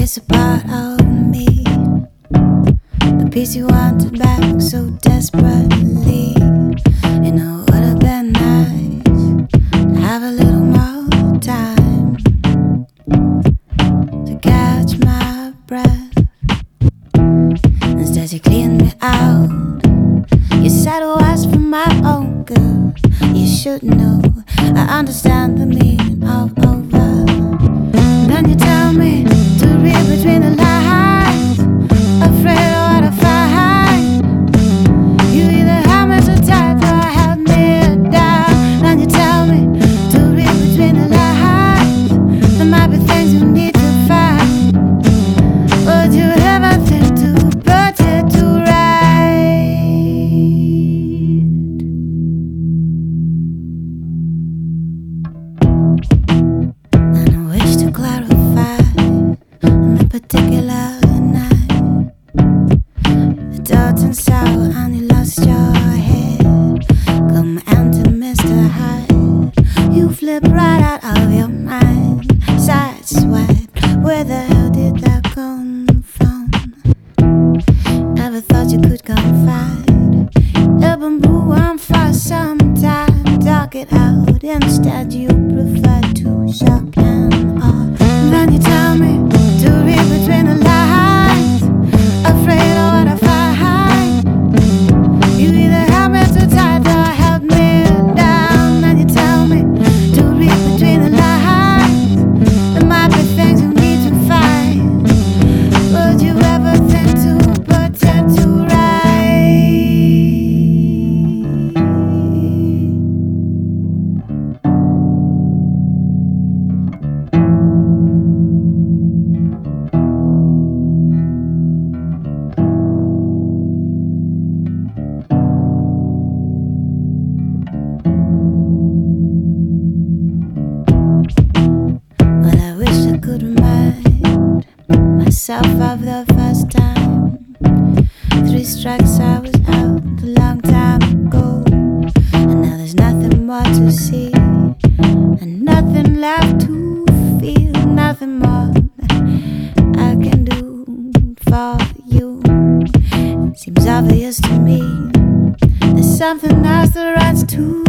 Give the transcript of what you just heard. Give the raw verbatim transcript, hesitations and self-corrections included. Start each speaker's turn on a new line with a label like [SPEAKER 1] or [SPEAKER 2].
[SPEAKER 1] is a part of me, the piece you wanted back so desperately. You know, it would have been nice to have a little more time to catch my breath. Instead you cleaned me out. You said it was for my own good. You should know I understand the meaning of over. And then you tell me to read between the lines, afraid of what I find. You either held me so tight or held me down. Then you tell me to read between the lines. There might be things you need to find. Would you ever think to put it to right? And I wish to clarify on the particular night. The door turned sour and you lost your head. Come enter Mister Hyde. You flip right out of your mind. Sideswiped, where the hell did that come from? Never thought you could confide. Up and boo on for some time. Talk it out, instead you prefer to shock and awe. And then you tell me to read between the lines, afraid of what I find. You either held me too tight or held me down. Then you tell me to read between the lines. There might be things you need to find. Would you ever think to put it to right? Well, I wish I could remind myself of the first time. Three strikes, I was out a long time ago. And now there's nothing more to see, and nothing left to feel. Nothing more I can do for you. Seems obvious to me there's something else that runs too